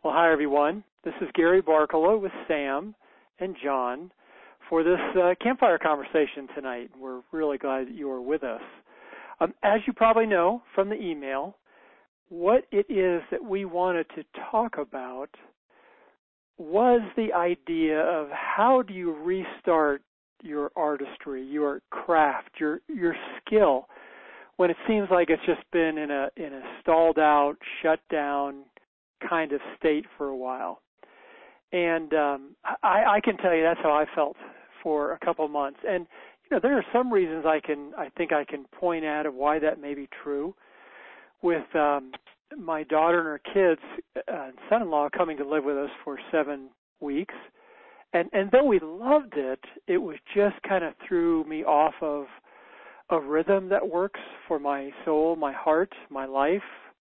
Well, hi, everyone. This is Gary Barkalow with Sam and John for this campfire conversation tonight. We're really glad that you are with us. As you probably know from the email, what it is that we wanted to talk about was the idea of how do you restart your artistry, your craft, your skill, when it seems like it's just been in a stalled out, shut down kind of state for a while. And I can tell you that's how I felt for a couple months. And there are some reasons I think I can point at of why that may be true. With my daughter and her kids and son-in-law coming to live with us for 7 weeks, and though we loved it, it was just kind of threw me off of a rhythm that works for my soul, my heart, my life.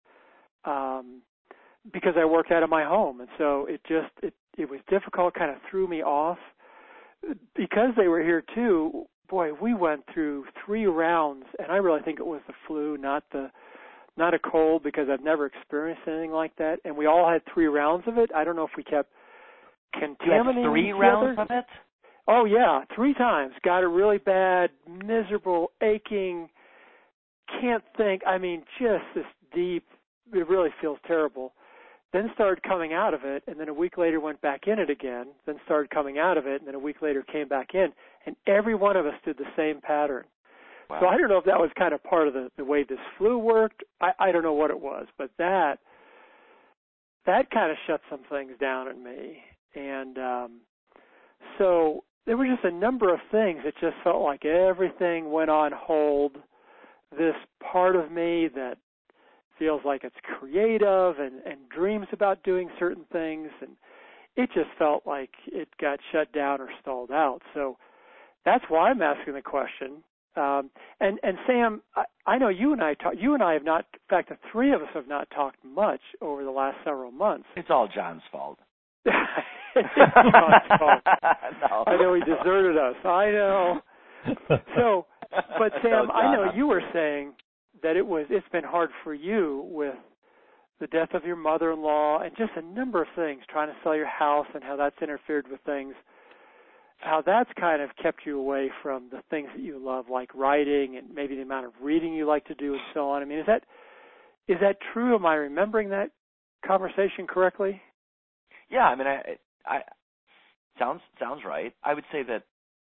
Because I work out of my home, and so it was difficult, kind of threw me off. Because they were here too, boy, we went through 3 rounds, and I really think it was the flu, not a cold, because I've never experienced anything like that. And we all had 3 rounds of it. I don't know if we kept contaminating you had 3 rounds of it? Oh yeah, 3 times. Got it really bad, miserable, aching, can't think. I mean, just this deep. It really feels terrible. Then started coming out of it, and then a week later went back in it again, then started coming out of it, and then a week later came back in, and every one of us did the same pattern. Wow. So I don't know if that was kind of part of the way this flu worked. I don't know what it was, but that kind of shut some things down in me. And so there were just a number of things. It just felt like everything went on hold. This part of me that feels like it's creative and dreams about doing certain things, and it just felt like it got shut down or stalled out. So that's why I'm asking the question. And Sam, I know you and I have not, in fact, the 3 of us have not talked much over the last several months. It's all John's fault. It's John's fault. No. I know he deserted us. I know. So, but Sam, no, I know you were saying that it's been hard for you with the death of your mother-in-law and just a number of things, trying to sell your house and how that's interfered with things, how that's kind of kept you away from the things that you love, like writing and maybe the amount of reading you like to do and so on. I mean, is that true? Am I remembering that conversation correctly? Yeah, I mean, I sounds right. I would say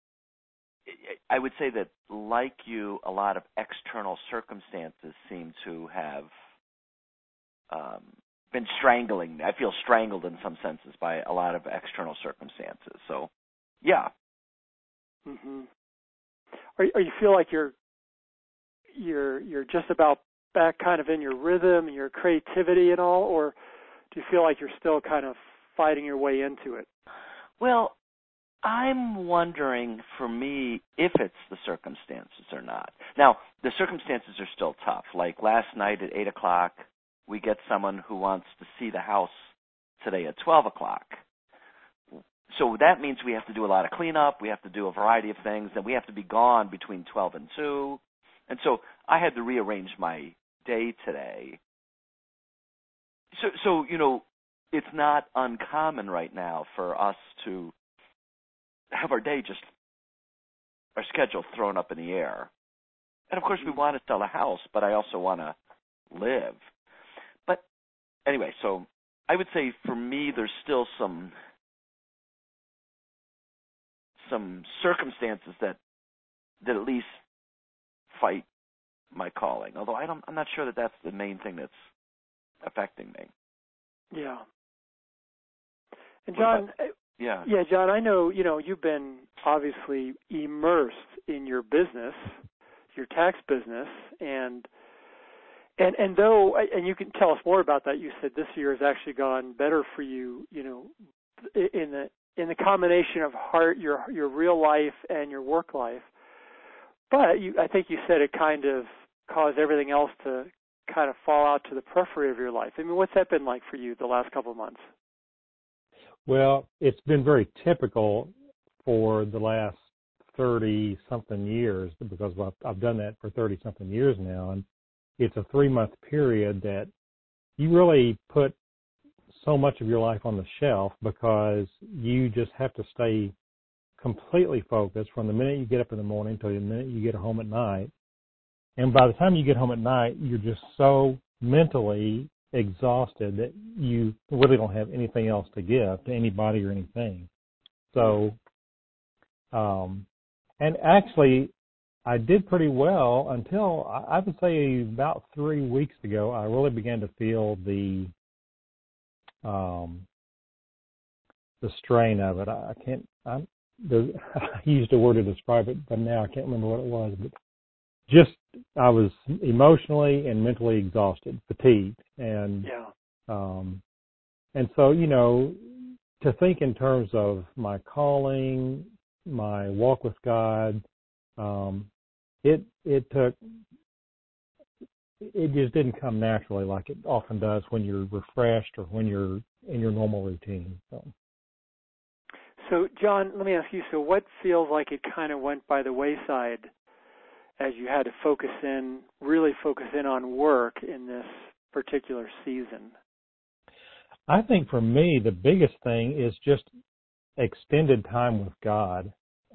that, like you, a lot of external circumstances seem to have been strangling me. I feel strangled in some senses by a lot of external circumstances. So, yeah. Mm-hmm. Are you feel like you're just about back kind of in your rhythm and your creativity and all, or do you feel like you're still kind of fighting your way into it? Well, I'm wondering, for me, if it's the circumstances or not. Now, the circumstances are still tough. Like last night at 8 o'clock, we get someone who wants to see the house today at 12 o'clock. So that means we have to do a lot of cleanup. We have to do a variety of things, and we have to be gone between 12 and 2. And so I had to rearrange my day today. So it's not uncommon right now for us to have our schedule thrown up in the air. And of course we want to sell a house, but I also want to live. But anyway, so I would say for me there's still some circumstances that at least fight my calling. Although I'm not sure that that's the main thing that's affecting me. Yeah. And John, yeah, John, I know, you've been obviously immersed in your business, your tax business, and though, and you can tell us more about that. You said this year has actually gone better for you, in the combination of your real life and your work life. But I think you said it kind of caused everything else to kind of fall out to the periphery of your life. I mean, what's that been like for you the last couple of months? Well, it's been very typical for the last 30-something years, because I've done that for 30-something years now, and it's a 3-month period that you really put so much of your life on the shelf because you just have to stay completely focused from the minute you get up in the morning till the minute you get home at night. And by the time you get home at night, you're just so mentally exhausted that you really don't have anything else to give to anybody or anything. So, and actually, I did pretty well until I would say about 3 weeks ago. I really began to feel the strain of it. I used a word to describe it, but now I can't remember what it was. But just I was emotionally and mentally exhausted, fatigued, and and so to think in terms of my calling, my walk with God, it just didn't come naturally like it often does when you're refreshed or when you're in your normal routine. So, John, let me ask you, so what feels like it kind of went by the wayside as you had to really focus in on work in this particular season? I think for me, the biggest thing is just extended time with God.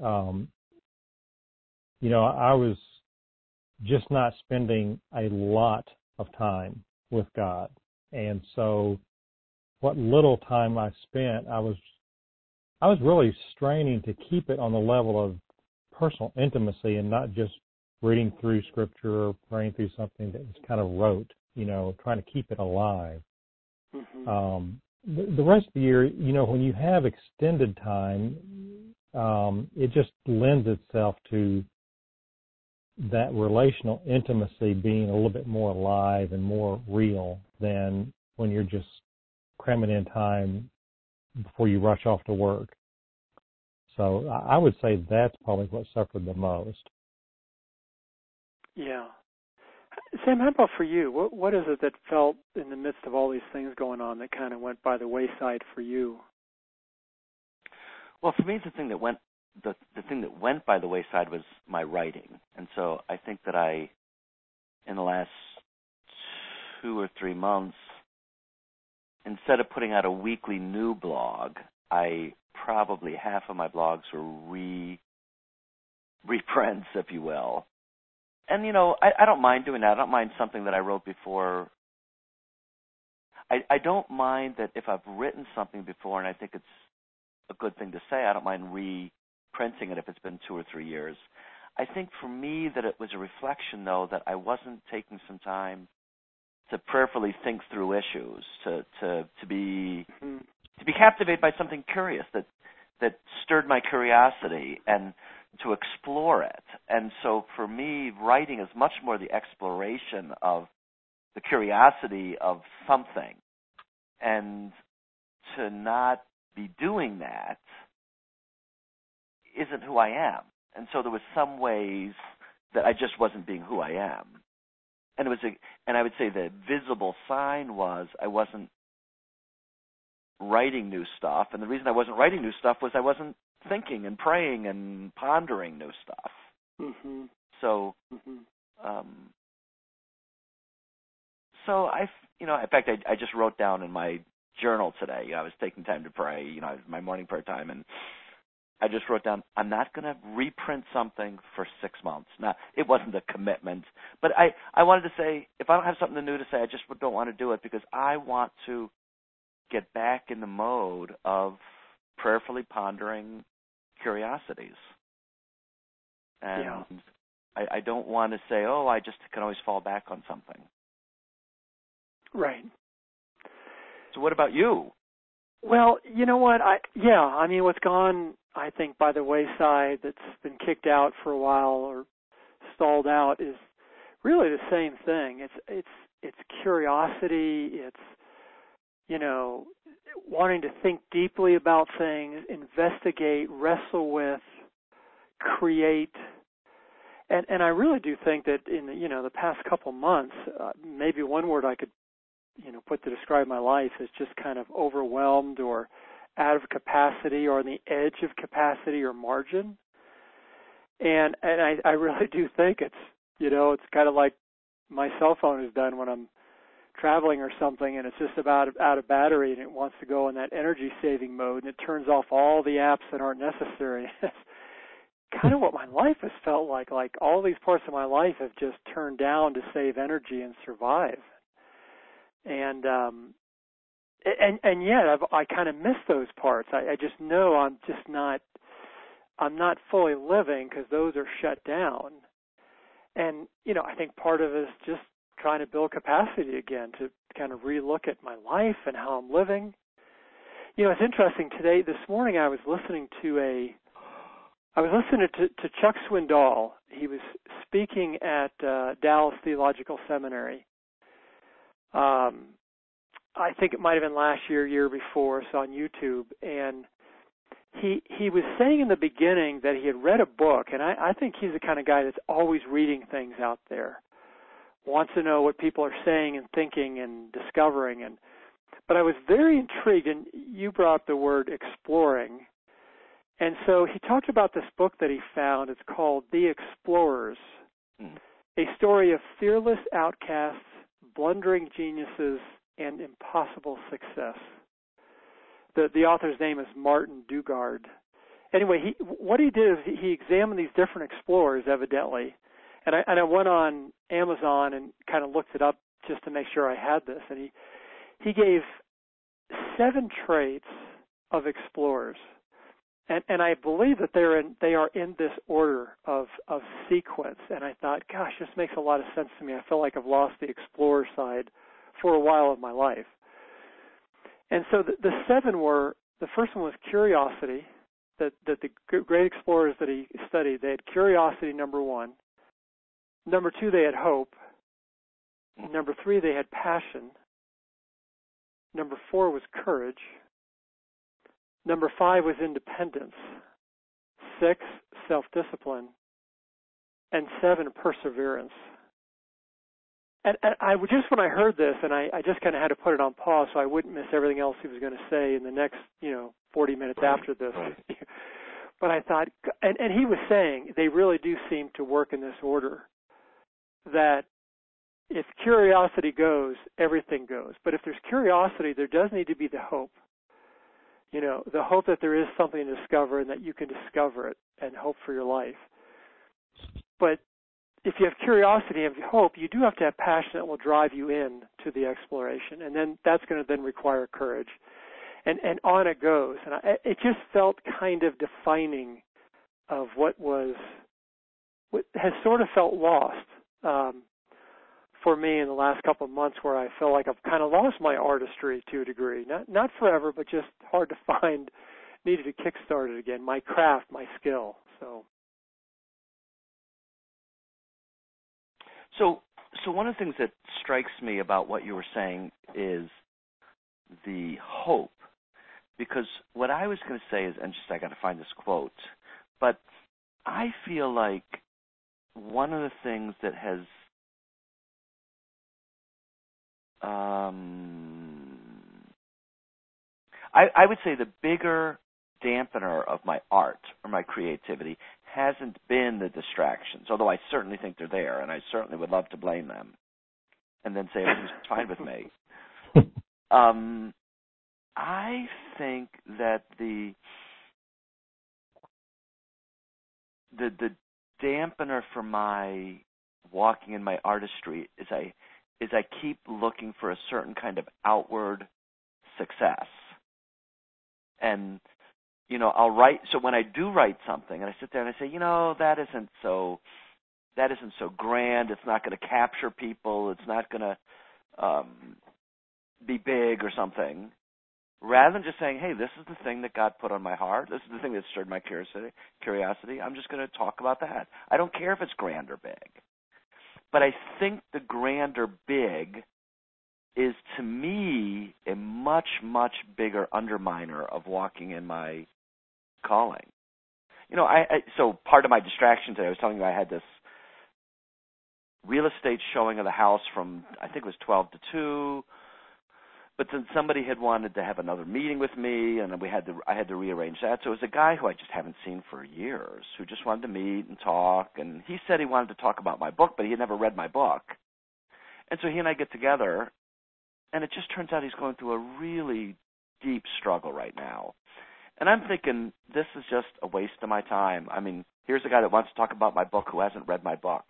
I was just not spending a lot of time with God. And so what little time I spent, I was really straining to keep it on the level of personal intimacy and not just reading through scripture or praying through something that was kind of rote, trying to keep it alive. Mm-hmm. The rest of the year, when you have extended time, it just lends itself to that relational intimacy being a little bit more alive and more real than when you're just cramming in time before you rush off to work. So I would say that's probably what suffered the most. Yeah. Sam, how about for you? What is it that felt in the midst of all these things going on that kind of went by the wayside for you? Well, for me, the thing that went by the wayside was my writing. And so I think that in the last 2 or 3 months, instead of putting out a weekly new blog, probably half of my blogs were reprints, if you will. And, I don't mind doing that. I don't mind something that I wrote before. I don't mind that if I've written something before and I think it's a good thing to say, I don't mind reprinting it if it's been 2 or 3 years. I think for me that it was a reflection, though, that I wasn't taking some time to prayerfully think through issues, to be captivated by something curious that stirred my curiosity and to explore it. And so for me, writing is much more the exploration of the curiosity of something. And to not be doing that isn't who I am. And so there was some ways that I just wasn't being who I am. And I would say the visible sign was I wasn't writing new stuff. And the reason I wasn't writing new stuff was I wasn't thinking and praying and pondering new stuff. Mm-hmm. So, in fact, I just wrote down in my journal today. I was taking time to pray. My morning prayer time, and I just wrote down, I'm not going to reprint something for 6 months. Now, it wasn't a commitment, but I wanted to say, if I don't have something new to say, I just don't want to do it because I want to get back in the mode of prayerfully pondering curiosities. And I don't want to say, I just can always fall back on something. Right. So what about you? Well, you know what? What's gone, I think, by the wayside that's been kicked out for a while or stalled out is really the same thing. It's curiosity. It's, wanting to think deeply about things, investigate, wrestle with, create. And I really do think that in the past couple months, maybe one word I could put to describe my life is just kind of overwhelmed or out of capacity or on the edge of capacity or margin. And I really do think it's kind of like my cell phone has done when I'm traveling or something, and it's just about out of battery, and it wants to go in that energy-saving mode, and it turns off all the apps that aren't necessary. It's kind of what my life has felt like. Like all these parts of my life have just turned down to save energy and survive. And yet I kind of miss those parts. I just know I'm not fully living because those are shut down. And, I think part of it is just trying to build capacity again to kind of relook at my life and how I'm living. It's interesting. This morning I was listening to Chuck Swindoll. He was speaking at Dallas Theological Seminary. I think it might have been last year before, so on YouTube. And he was saying in the beginning that he had read a book, and I think he's the kind of guy that's always reading things out there, wants to know what people are saying and thinking and discovering. But I was very intrigued, and you brought up the word exploring. And so he talked about this book that he found. It's called The Explorers, a story of fearless outcasts, blundering geniuses, and impossible success. The author's name is Martin Dugard. Anyway, what he did is he examined these different explorers, evidently, and I went on Amazon and kind of looked it up just to make sure I had this, and he gave 7 traits of explorers, and I believe that they are in this order of sequence. And I thought, gosh, this makes a lot of sense to me. I feel like I've lost the explorer side for a while of my life. And so the 7 were, the first one was curiosity, that the great explorers that he studied, they had curiosity, number 1. Number 2, they had hope. Number 3, they had passion. Number 4 was courage. Number 5 was independence. 6, self-discipline. And 7, perseverance. And I just, when I heard this, and I just kind of had to put it on pause so I wouldn't miss everything else he was going to say in the next, 40 minutes after this. But I thought, and he was saying they really do seem to work in this order, that if curiosity goes, everything goes. But if there's curiosity, there does need to be the hope. The hope that there is something to discover and that you can discover it and hope for your life. But if you have curiosity and hope, you do have to have passion that will drive you in to the exploration. And then that's going to then require courage. And on it goes. And it just felt kind of defining of what has sort of felt lost for me in the last couple of months, where I feel like I've kind of lost my artistry to a degree. Not forever, but just hard to find. Needed to kickstart it again. My craft, my skill. So one of the things that strikes me about what you were saying is the hope. Because what I was going to say is, and just I got to find this quote, but I feel like one of the things that has I would say the bigger dampener of my art or my creativity hasn't been the distractions, although I certainly think they're there, and I certainly would love to blame them and then say everything's fine with me. I think that the dampener for my walking in my artistry is I keep looking for a certain kind of outward success. And I'll write. So when I do write something, and I sit there and I say, that isn't so grand. It's not going to capture people. It's not going to be big or something. Rather than just saying, hey, this is the thing that God put on my heart. This is the thing that stirred my curiosity. I'm just going to talk about that. I don't care if it's grand or big. But I think the grand or big is, to me, a much, much bigger underminer of walking in my calling. So part of my distraction today, I was telling you I had this real estate showing of the house from, I think it was 12 to 2, but then somebody had wanted to have another meeting with me, and I had to rearrange that. So it was a guy who I just haven't seen for years, who just wanted to meet and talk, and he said he wanted to talk about my book, but he had never read my book. And so he and I get together, and it just turns out he's going through a really deep struggle right now. And I'm thinking, this is just a waste of my time. I mean, here's a guy that wants to talk about my book who hasn't read my book.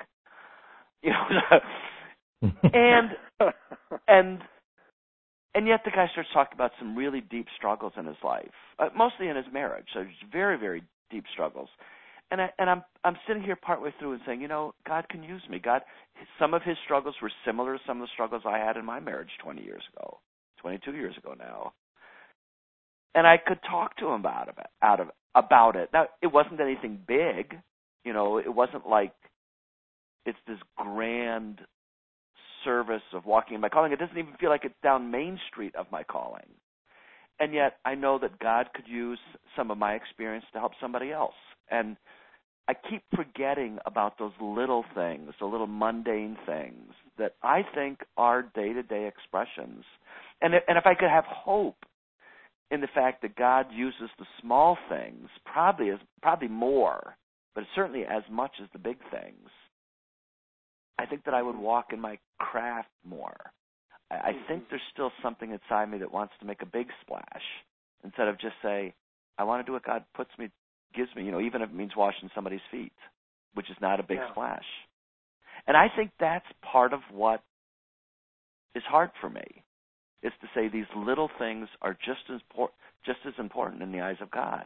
And yet the guy starts talking about some really deep struggles in his life, mostly in his marriage. So very, very deep struggles. And I'm sitting here partway through and saying, God can use me. Some of his struggles were similar to some of the struggles I had in my marriage 22 years ago now. And I could talk to him about it. Now, it wasn't anything big. It wasn't like it's this grand service of walking in my calling. It doesn't even feel like it's down Main Street of my calling. And yet I know that God could use some of my experience to help somebody else. And I keep forgetting about those little things, the little mundane things that I think are day-to-day expressions. And if I could have hope in the fact that God uses the small things, probably more, but certainly as much as the big things, I think that I would walk in my craft more. I think there's still something inside me that wants to make a big splash instead of just say, I want to do what God gives me, even if it means washing somebody's feet, which is not a big splash. And I think that's part of what is hard for me, is to say these little things are just as important in the eyes of God.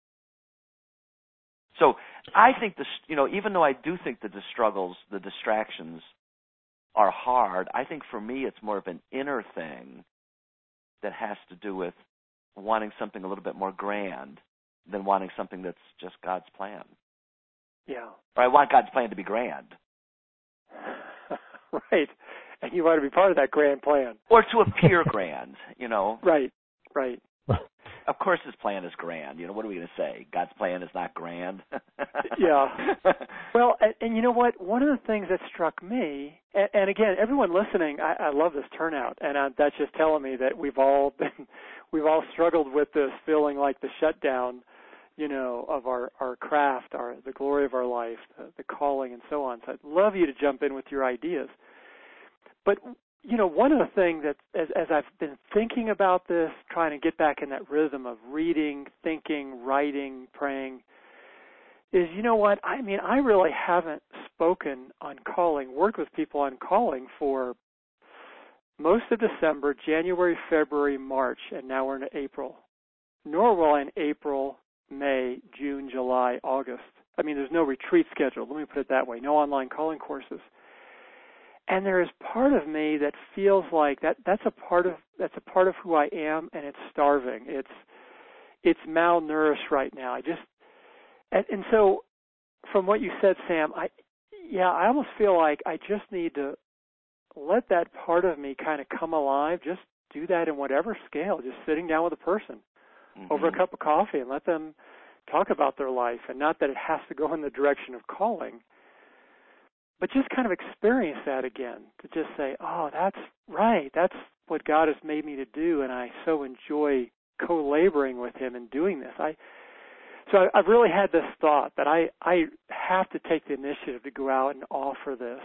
So I think even though I do think that the struggles, the distractions are hard, I think for me it's more of an inner thing that has to do with wanting something a little bit more grand than wanting something that's just God's plan. Yeah. Or I want God's plan to be grand. Right. And you want to be part of that grand plan. Or to appear grand, Right. Of course his plan is grand. What are we going to say? God's plan is not grand? Yeah. Well, and you know what? One of the things that struck me, and again, everyone listening, I love this turnout, and that's just telling me that we've all struggled with this feeling like the shutdown, of our craft, the glory of our life, the calling, and so on. So I'd love you to jump in with your ideas. But one of the things that, as I've been thinking about this, trying to get back in that rhythm of reading, thinking, writing, praying, is, I really haven't spoken on calling, worked with people on calling for most of December, January, February, March, and now we're in April. Nor will I in April, May, June, July, August. There's no retreat scheduled. Let me put it that way. No online calling courses. And there is part of me that feels like that's a part of who I am, and it's starving. It's malnourished right now. And so from what you said, Sam, I almost feel like I just need to let that part of me kind of come alive. Just do that in whatever scale, just sitting down with a person over a cup of coffee and let them talk about their life, and not that it has to go in the direction of calling, but just kind of experience that again, to just say, oh, that's right, that's what God has made me to do, and I so enjoy co-laboring with him in doing this. So I've really had this thought that I have to take the initiative to go out and offer this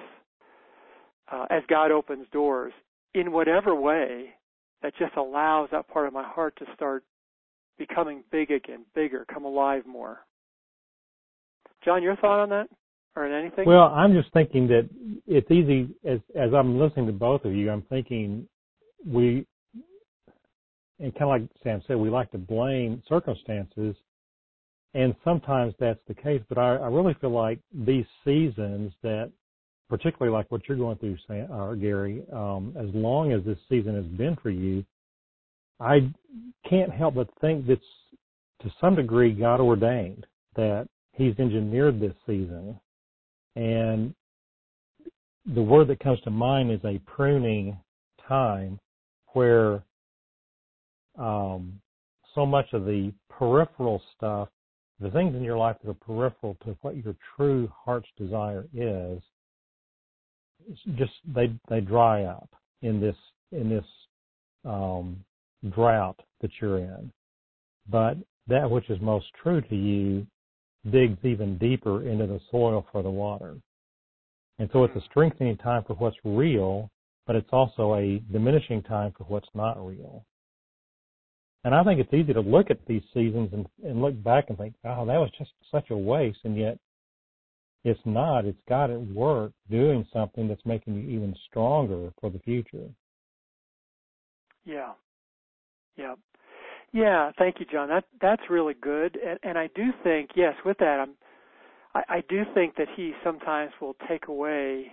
as God opens doors in whatever way that just allows that part of my heart to start becoming big again, bigger, come alive more. John, your thought on that? Or in anything? Well, I'm just thinking that it's easy, as I'm listening to both of you, I'm thinking and kind of like Sam said, we like to blame circumstances, and sometimes that's the case, but I really feel like these seasons that, particularly like what you're going through, Gary, as long as this season has been for you, I can't help but think that's, to some degree, God ordained, that he's engineered this season. And the word that comes to mind is a pruning time, where so much of the peripheral stuff, the things in your life that are peripheral to what your true heart's desire is, just they dry up in this drought that you're in. But that which is most true to you digs even deeper into the soil for the water. And so it's a strengthening time for what's real, but it's also a diminishing time for what's not real. And I think it's easy to look at these seasons and look back and think, oh, that was just such a waste, and yet it's not. It's God at work doing something that's making you even stronger for the future. Yeah. Yeah. Yeah, thank you, John. That's really good. And I do think, yes, with that, I do think that he sometimes will take away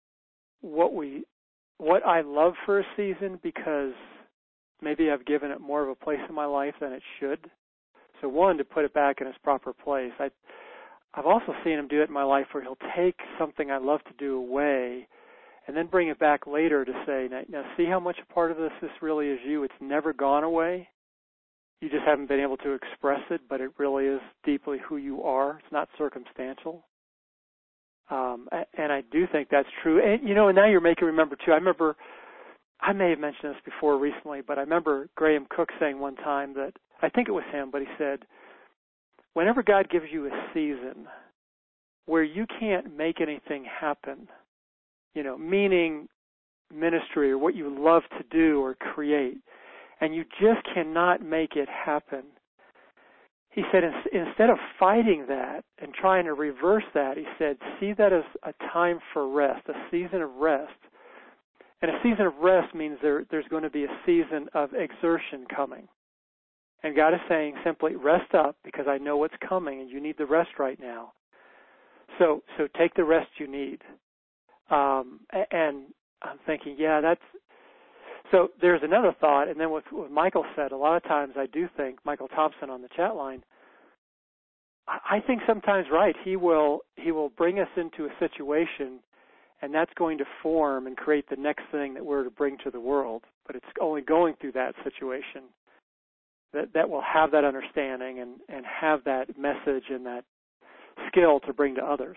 what I love for a season because maybe I've given it more of a place in my life than it should. So one, to put it back in its proper place. I've also seen him do it in my life where he'll take something I love to do away and then bring it back later to say, now see how much a part of this really is you. It's never gone away. You just haven't been able to express it, but it really is deeply who you are. It's not circumstantial. And I do think that's true. And, and now you're making me remember, too. I may have mentioned this before recently, but I remember Graham Cook saying one time that, I think it was him, but he said, whenever God gives you a season where you can't make anything happen, meaning ministry or what you love to do or create, and you just cannot make it happen, he said, instead of fighting that and trying to reverse that, he said, see that as a time for rest, a season of rest. And a season of rest means there's going to be a season of exertion coming. And God is saying simply, rest up because I know what's coming and you need the rest right now. So take the rest you need. And I'm thinking, so there's another thought. And then what Michael said, a lot of times I do think, Michael Thompson on the chat line, I think sometimes, right, he will bring us into a situation, and that's going to form and create the next thing that we're to bring to the world. But it's only going through that situation that will have that understanding and have that message and that skill to bring to others.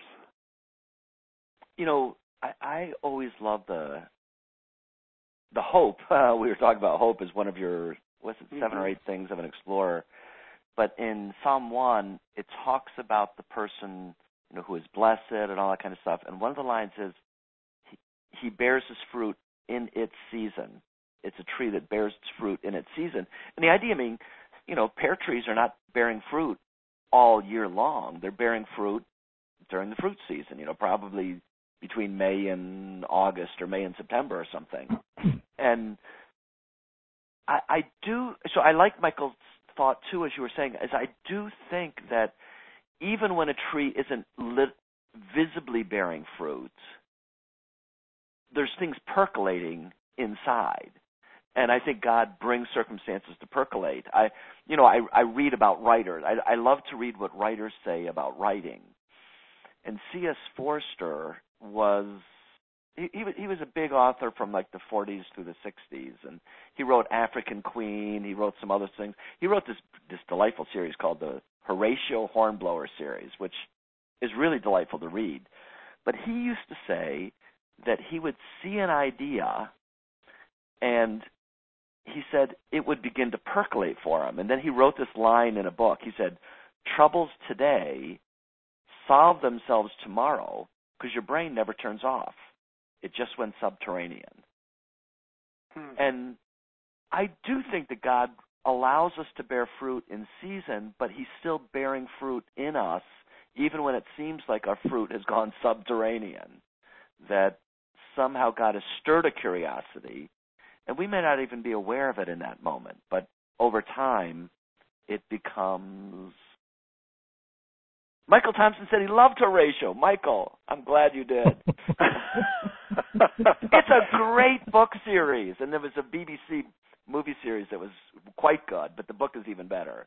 I always love the hope. We were talking about hope as one of your, 7 or 8 things of an explorer. But in Psalm 1, it talks about the person, who is blessed and all that kind of stuff. And one of the lines is, he bears his fruit in its season. It's a tree that bears its fruit in its season. And the idea being, pear trees are not bearing fruit all year long. They're bearing fruit during the fruit season, probably between May and August or May and September or something. And I like Michael's thought, too, as you were saying, is I do think that even when a tree isn't visibly bearing fruit, there's things percolating inside. And I think God brings circumstances to percolate. I read about writers. I love to read what writers say about writing. And C.S. Forster was a big author from like the 40s through the 60s, and he wrote African Queen. He wrote some other things. He wrote this delightful series called the Horatio Hornblower series, which is really delightful to read. But he used to say that he would see an idea, and he said it would begin to percolate for him. And then he wrote this line in a book. He said, "Troubles today solve themselves tomorrow because your brain never turns off. It just went subterranean." And I do think that God allows us to bear fruit in season, but he's still bearing fruit in us, even when it seems like our fruit has gone subterranean, that somehow God has stirred a curiosity, and we may not even be aware of it in that moment, but over time, it becomes... Michael Thompson said he loved Horatio. Michael, I'm glad you did. It's a great book series, and there was a BBC movie series that was quite good, but the book is even better.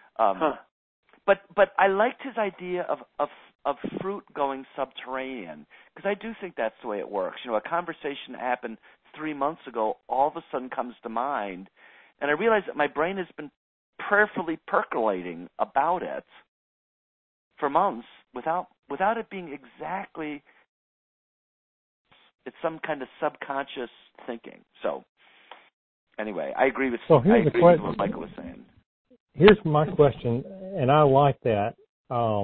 But I liked his idea of fruit going subterranean, because I do think that's the way it works. A conversation happened 3 months ago, all of a sudden comes to mind, and I realize that my brain has been prayerfully percolating about it for months without it being exactly, it's some kind of subconscious thinking. So anyway, I agree with what Michael was saying. Here's my question, and I like that.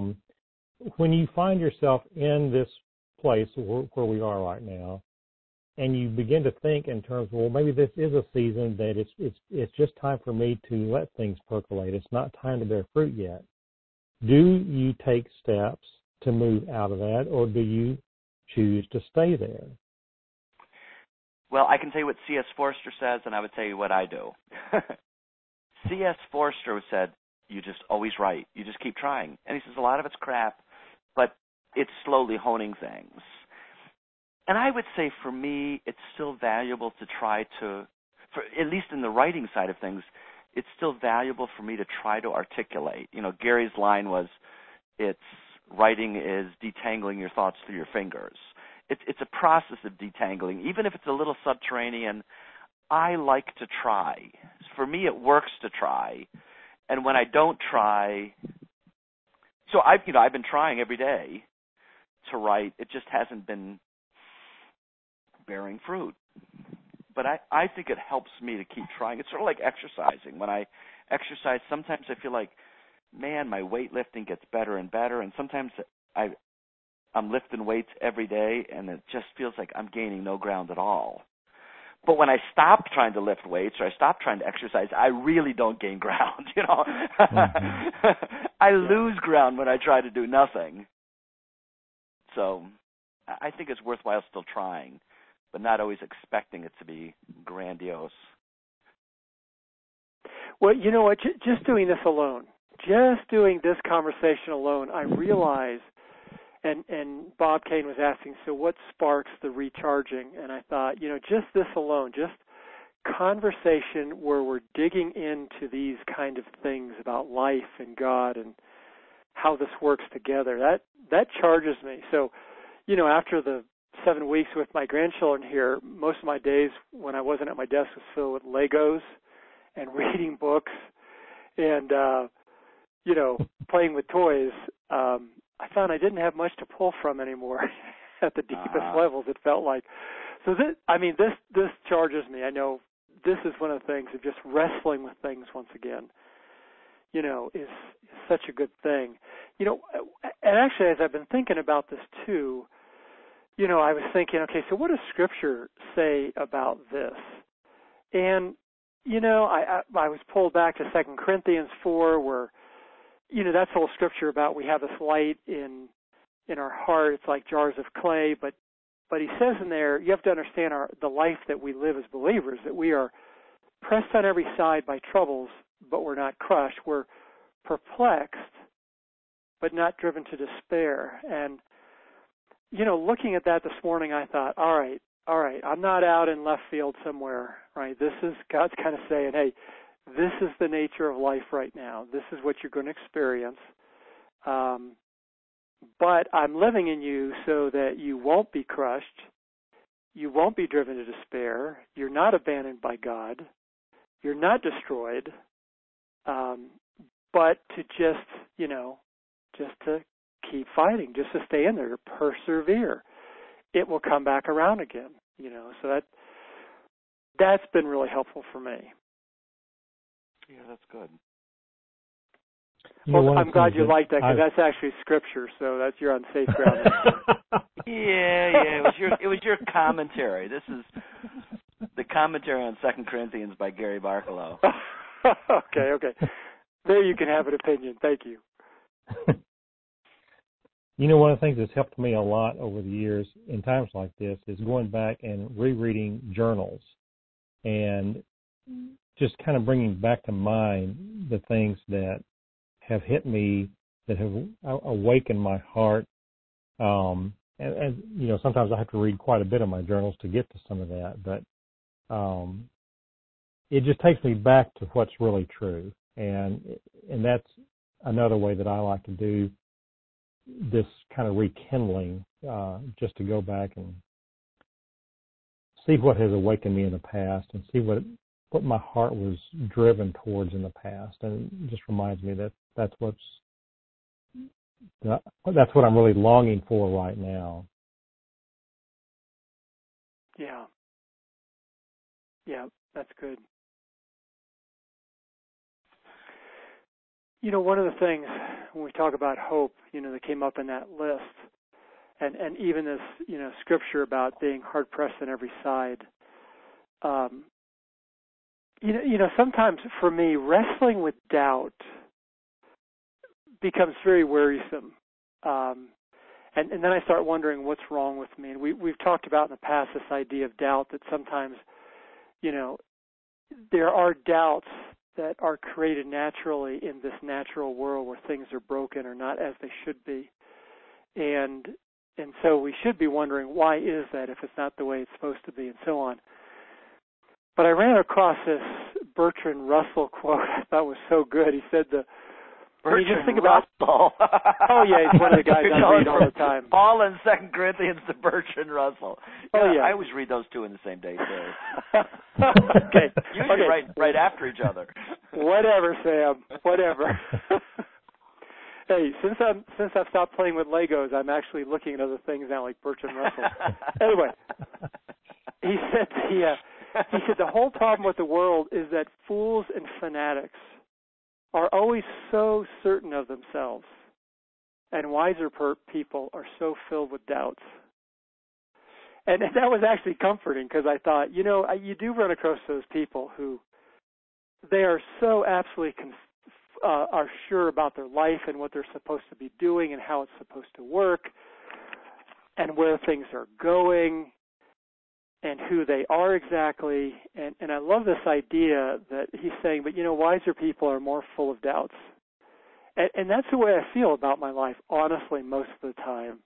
When you find yourself in this place where we are right now, and you begin to think in terms of, well, maybe this is a season that it's just time for me to let things percolate. It's not time to bear fruit yet. Do you take steps to move out of that, or do you choose to stay there? Well, I can tell you what C.S. Forster says, and I would tell you what I do. C.S. Forster said, you just always write. You just keep trying. And he says a lot of it's crap, but it's slowly honing things. And I would say for me, it's still valuable to try to, at least in the writing side of things, it's still valuable for me to try to articulate. You know, Gary's line was, writing is detangling your thoughts through your fingers. It's a process of detangling, even if it's a little subterranean. I like to try. For me, it works to try. And when I don't try, so I've been trying every day to write. It just hasn't been bearing fruit. But I think it helps me to keep trying. It's sort of like exercising. When I exercise, sometimes I feel like, man, my weightlifting gets better and better. And sometimes I'm lifting weights every day, and it just feels like I'm gaining no ground at all. But when I stop trying to lift weights or I stop trying to exercise, I really don't gain ground, you know. Mm-hmm. I lose ground when I try to do nothing. So I think it's worthwhile still trying, but not always expecting it to be grandiose. Well, you know what? Just doing this alone, just doing this conversation alone, I realize, and Bob Kane was asking, so what sparks the recharging? And I thought, you know, just this alone, just conversation where we're digging into these kind of things about life and God and how this works together, that charges me. So, you know, after the 7 weeks with my grandchildren here, most of my days when I wasn't at my desk was filled with Legos and reading books and, you know, playing with toys. I found I didn't have much to pull from anymore at the deepest levels, it felt like. So this charges me. I know this is one of the things of just wrestling with things once again, you know, is such a good thing. You know, and actually as I've been thinking about this too, you know, I was thinking, okay, so what does Scripture say about this? And, you know, I was pulled back to 2 Corinthians 4 where, you know, that's whole Scripture about we have this light in our heart. It's like jars of clay. But he says in there, you have to understand the life that we live as believers, that we are pressed on every side by troubles, but we're not crushed. We're perplexed, but not driven to despair. And, you know, looking at that this morning, I thought, all right, I'm not out in left field somewhere, right? This is God's kind of saying, hey, this is the nature of life right now. This is what you're going to experience. But I'm living in you so that you won't be crushed. You won't be driven to despair. You're not abandoned by God. You're not destroyed. But to just, you know, just to keep fighting, just to stay in there, to persevere. It will come back around again, you know. So that's been really helpful for me. Yeah, that's good. Well, I'm glad you liked that because that's actually Scripture, so you're on safe ground. Yeah. It was your commentary. This is the commentary on 2 Corinthians by Gary Barkalow. Okay. There you can have an opinion. Thank you. You know, one of the things that's helped me a lot over the years in times like this is going back and rereading journals and just kind of bringing back to mind the things that have hit me, that have awakened my heart. And you know, sometimes I have to read quite a bit of my journals to get to some of that, but it just takes me back to what's really true. And that's another way that I like to do this kind of rekindling, just to go back and see what has awakened me in the past and see what my heart was driven towards in the past. And it just reminds me that that's what I'm really longing for right now. Yeah, that's good. You know, one of the things when we talk about hope, you know, that came up in that list and even this, scripture about being hard pressed on every side. Sometimes for me, wrestling with doubt becomes very wearisome. And then I start wondering what's wrong with me. And we've talked about in the past this idea of doubt, that sometimes, there are doubts that are created naturally in this natural world where things are broken or not as they should be. And so we should be wondering, why is that if it's not the way it's supposed to be, and so on. But I ran across this Bertrand Russell quote I thought was so good. He said Bertrand you just think about, Russell. Oh, yeah, he's one of the guys I read all the time. Paul in 2 Corinthians to Bertrand Russell. Yeah. I always read those two in the same day, too. Okay. Usually right after each other. Whatever, Sam. Whatever. Hey, since I've stopped playing with Legos, I'm actually looking at other things now, like Bertrand Russell. Anyway, he said the whole problem with the world is that fools and fanatics are always so certain of themselves, and wiser people are so filled with doubts. And that was actually comforting, because I thought, you do run across those people who they are so absolutely are sure about their life and what they're supposed to be doing and how it's supposed to work and where things are going and who they are exactly. And I love this idea that he's saying, but wiser people are more full of doubts. And that's the way I feel about my life, honestly, most of the time.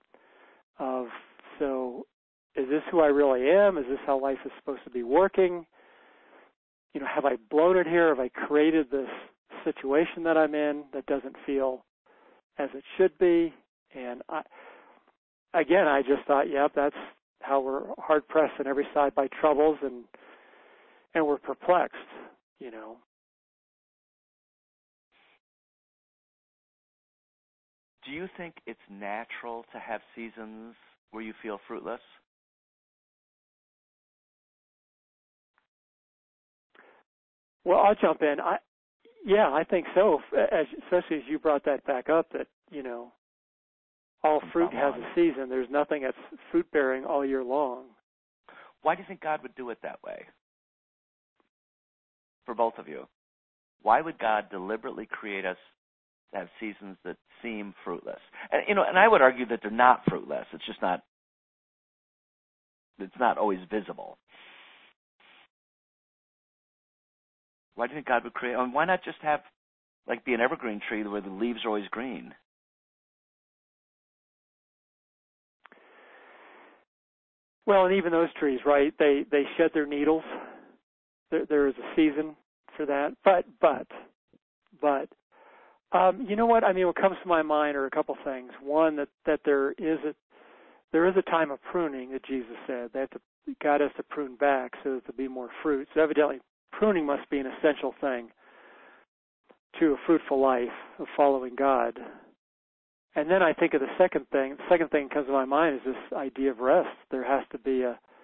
So is this who I really am? Is this how life is supposed to be working? Have I blown it here? Have I created this situation that I'm in that doesn't feel as it should be? And I just thought, that's how we're hard pressed on every side by troubles, and we're perplexed, Do you think it's natural to have seasons where you feel fruitless? Well, I'll jump in. I think so, especially as you brought that back up, that, all fruit has a season. There's nothing that's fruit-bearing all year long. Why do you think God would do it that way? For both of you. Why would God deliberately create us to have seasons that seem fruitless? And, and I would argue that they're not fruitless. It's just not always visible. Why do you think God would create? Why not just have, be an evergreen tree where the leaves are always green? Well, and even those trees, right? They shed their needles. There is a season for that. But you know what? What comes to my mind are a couple things. One, that there is a time of pruning that Jesus said. God has to prune back so that there'll be more fruit. So evidently, pruning must be an essential thing to a fruitful life of following God. And then I think of the second thing. The second thing that comes to my mind is this idea of rest. There has to be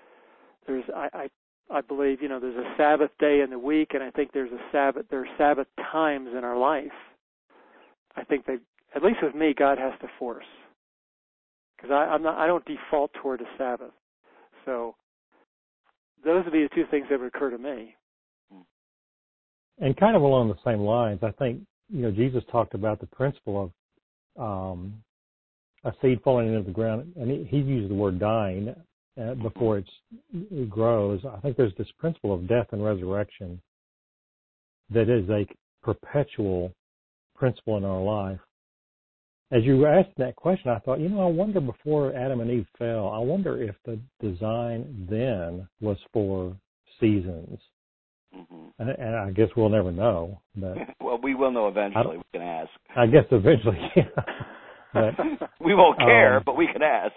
I believe, there's a Sabbath day in the week, and I think there are Sabbath times in our life. I think at least with me, God has to force. Because I don't default toward a Sabbath. So those would be the two things that would occur to me. And kind of along the same lines, I think, Jesus talked about the principle of a seed falling into the ground, and he used the word dying before it grows. I think there's this principle of death and resurrection that is a perpetual principle in our life. As you were asking that question, I thought, I wonder before Adam and Eve fell, I wonder if the design then was for seasons. Mm-hmm. And I guess we'll never know. But well, we will know eventually. We can ask. I guess eventually, yeah. But, we won't care, but we can ask.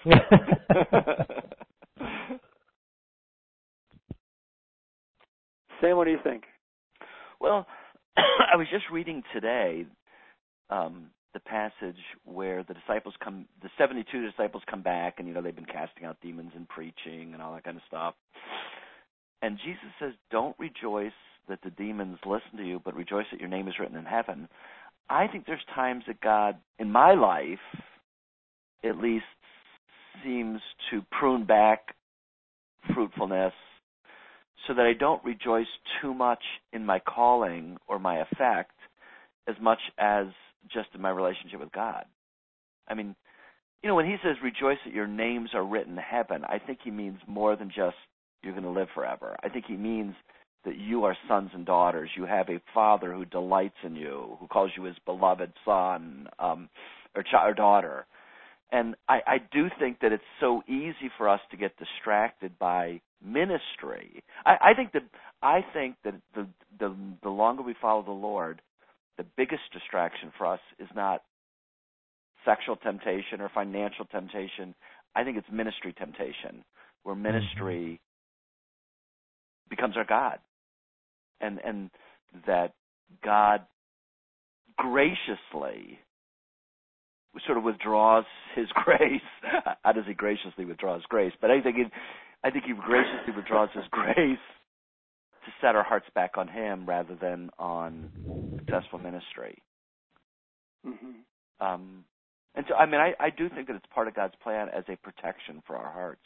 Sam, what do you think? Well, I was just reading today the passage where the 72 disciples come back, and, they've been casting out demons and preaching and all that kind of stuff. And Jesus says, don't rejoice that the demons listen to you, but rejoice that your name is written in heaven. I think there's times that God, in my life, at least, seems to prune back fruitfulness so that I don't rejoice too much in my calling or my effect as much as just in my relationship with God. I mean, when he says rejoice that your names are written in heaven, I think he means more than just you're going to live forever. I think he means that you are sons and daughters. You have a father who delights in you, who calls you his beloved son or daughter. And I do think that it's so easy for us to get distracted by ministry. I think that the longer we follow the Lord, the biggest distraction for us is not sexual temptation or financial temptation. I think it's ministry temptation, where ministry becomes our God. And that God graciously sort of withdraws his grace. How does he graciously withdraw his grace? But I think he graciously withdraws his grace to set our hearts back on him rather than on successful ministry. And so, I do think that it's part of God's plan as a protection for our hearts.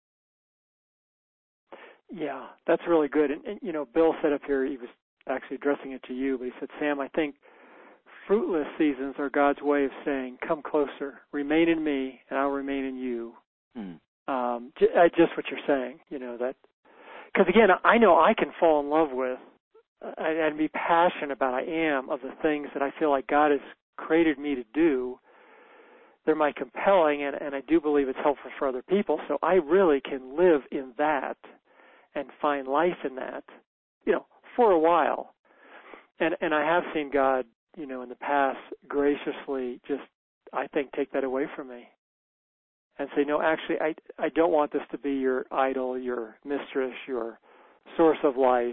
Yeah, that's really good. And Bill said up here, he was actually addressing it to you, but he said, Sam, I think fruitless seasons are God's way of saying, come closer, remain in me, and I'll remain in you. Just what you're saying, that, because again, I know I can fall in love with and be passionate about, of the things that I feel like God has created me to do. They're my compelling, and I do believe it's helpful for other people, so I really can live in that and find life in that, for a while. And I have seen God, in the past graciously just, I think, take that away from me and say, no, actually, I don't want this to be your idol, your mistress, your source of life,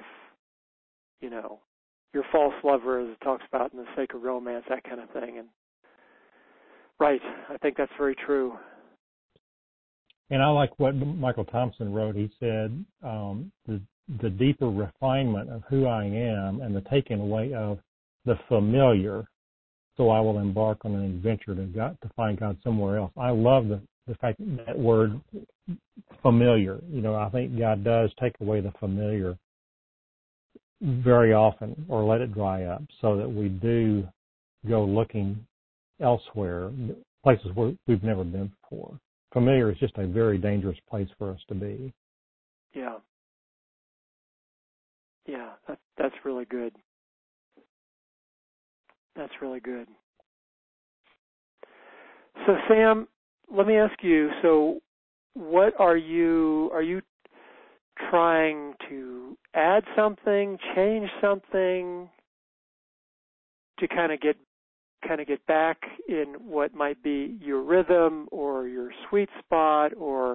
your false lover, as it talks about in The Sacred Romance, that kind of thing. And right, I think that's very true. And I like what Michael Thompson wrote. He said, the deeper refinement of who I am and the taking away of the familiar, so I will embark on an adventure to find God somewhere else. I love the fact that word familiar. I think God does take away the familiar very often, or let it dry up, so that we do go looking elsewhere, places where we've never been before. Familiar is just a very dangerous place for us to be. Yeah. Yeah, that's really good. That's really good. So, Sam, let me ask you, so what are you trying to add something, change something to kind of get back in what might be your rhythm or your sweet spot, or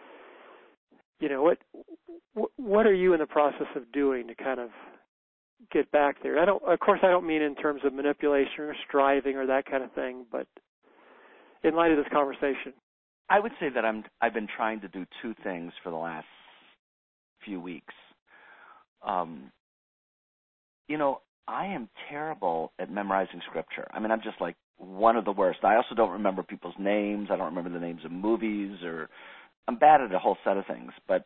what are you in the process of doing to kind of get back there? I don't mean in terms of manipulation or striving or that kind of thing, but in light of this conversation. I would say that I've been trying to do two things for the last few weeks. I am terrible at memorizing scripture. I'm just like one of the worst. I also don't remember people's names. I don't remember the names of movies, or I'm bad at a whole set of things. But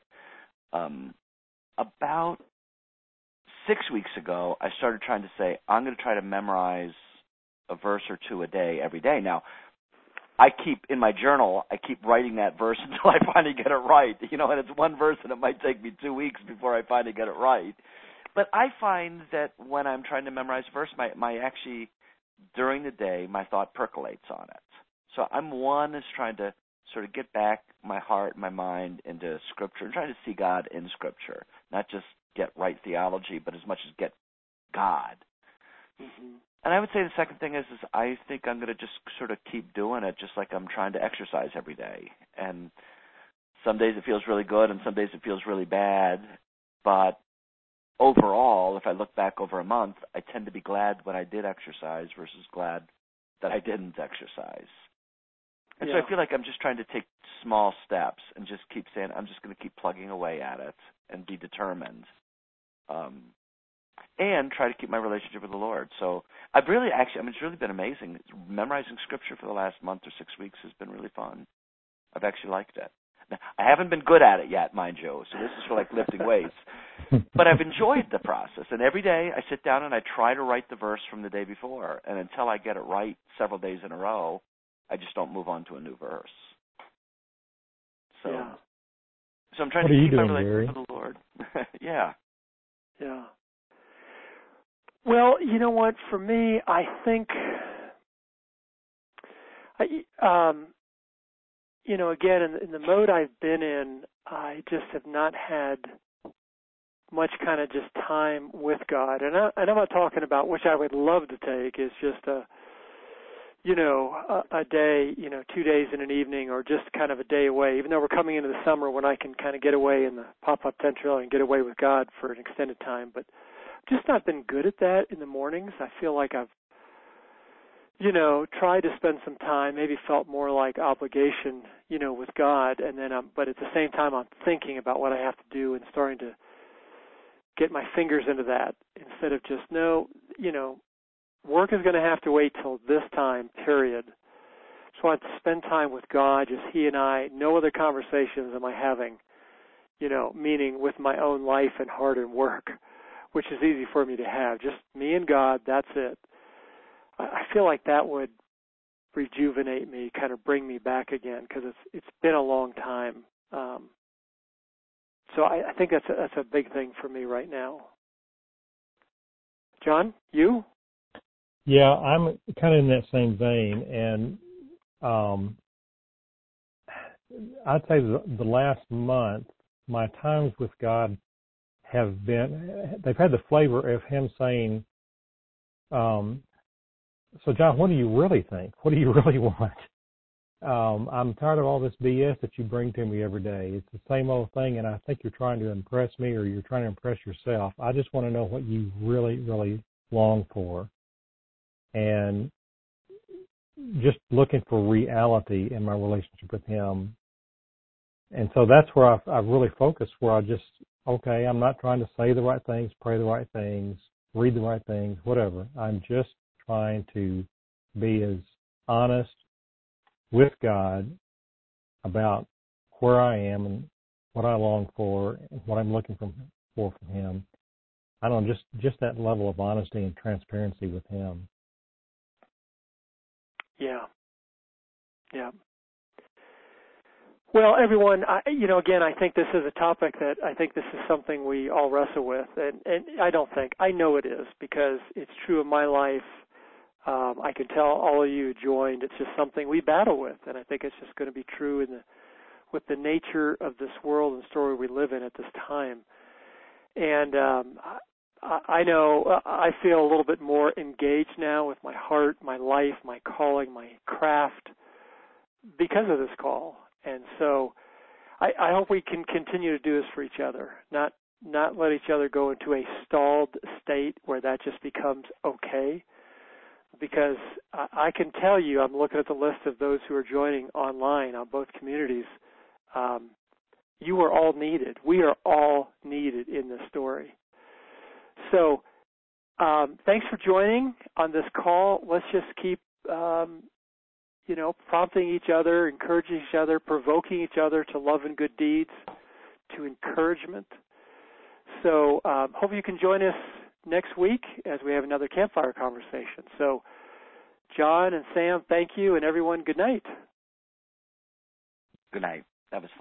about 6 weeks ago, I started trying to say, I'm going to try to memorize a verse or two a day every day. Now, in my journal, I keep writing that verse until I finally get it right. And it's one verse, and it might take me 2 weeks before I finally get it right. But I find that when I'm trying to memorize a verse, my actually, during the day, my thought percolates on it. So one is trying to sort of get back my heart, my mind into Scripture, and trying to see God in Scripture, not just get right theology, but as much as get God. Mm-hmm. And I would say the second thing is I think I'm going to just sort of keep doing it, just like I'm trying to exercise every day. And some days it feels really good, and some days it feels really bad. But overall, if I look back over a month, I tend to be glad when I did exercise versus glad that I didn't exercise. And so I feel like I'm just trying to take small steps and just keep saying, I'm just going to keep plugging away at it and be determined. And try to keep my relationship with the Lord. So I've really it's really been amazing. Memorizing Scripture for the last month or 6 weeks has been really fun. I've actually liked it. I haven't been good at it yet, mind you, so this is for like lifting weights. But I've enjoyed the process, and every day I sit down and I try to write the verse from the day before, and until I get it right several days in a row, I just don't move on to a new verse. So, yeah. So I'm trying What to are you keep my doing, relationship Gary? with the Lord. Yeah. Yeah. Well, you know what? For me, I think, again, in the mode I've been in, I just have not had much kind of just time with God. And I'm not talking about, which I would love to take, is just a day, 2 days in an evening, or just kind of a day away, even though we're coming into the summer when I can kind of get away in the pop-up tent trail and get away with God for an extended time. But I've just not been good at that in the mornings. I feel like I've, tried to spend some time, maybe felt more like obligation, with God. And then, but at the same time, I'm thinking about what I have to do and starting to get my fingers into that instead of just, work is going to have to wait till this time, period. So I want to spend time with God, just He and I, no other conversations am I having, meaning with my own life and heart and work, which is easy for me to have. Just me and God, that's it. I feel like that would rejuvenate me, kind of bring me back again, because it's been a long time. So I think that's a big thing for me right now. John, you? Yeah, I'm kind of in that same vein, and I'd say the last month, my times with God they've had the flavor of Him saying, so John, what do you really think? What do you really want? I'm tired of all this BS that you bring to me every day. It's the same old thing, and I think you're trying to impress me, or you're trying to impress yourself. I just want to know what you really, really long for. And just looking for reality in my relationship with Him. And so that's where I've really focused, where I'm not trying to say the right things, pray the right things, read the right things, whatever. I'm just trying to be as honest with God about where I am and what I long for and what I'm looking for from Him. I don't know, just that level of honesty and transparency with Him. Yeah. Yeah. Well, everyone, again, I think this is a topic that I think this is something we all wrestle with. And I know it is, because it's true in my life. I can tell all of you who joined, it's just something we battle with. And I think it's just going to be true with the nature of this world and story we live in at this time. And I know I feel a little bit more engaged now with my heart, my life, my calling, my craft because of this call. And so I hope we can continue to do this for each other, not let each other go into a stalled state where that just becomes okay. Because I can tell you, I'm looking at the list of those who are joining online on both communities. You are all needed. We are all needed in this story. So thanks for joining on this call. Let's just keep prompting each other, encouraging each other, provoking each other to love and good deeds, to encouragement. So hope you can join us next week as we have another campfire conversation. So John and Sam, thank you, and everyone, good night. Good night. That was fun.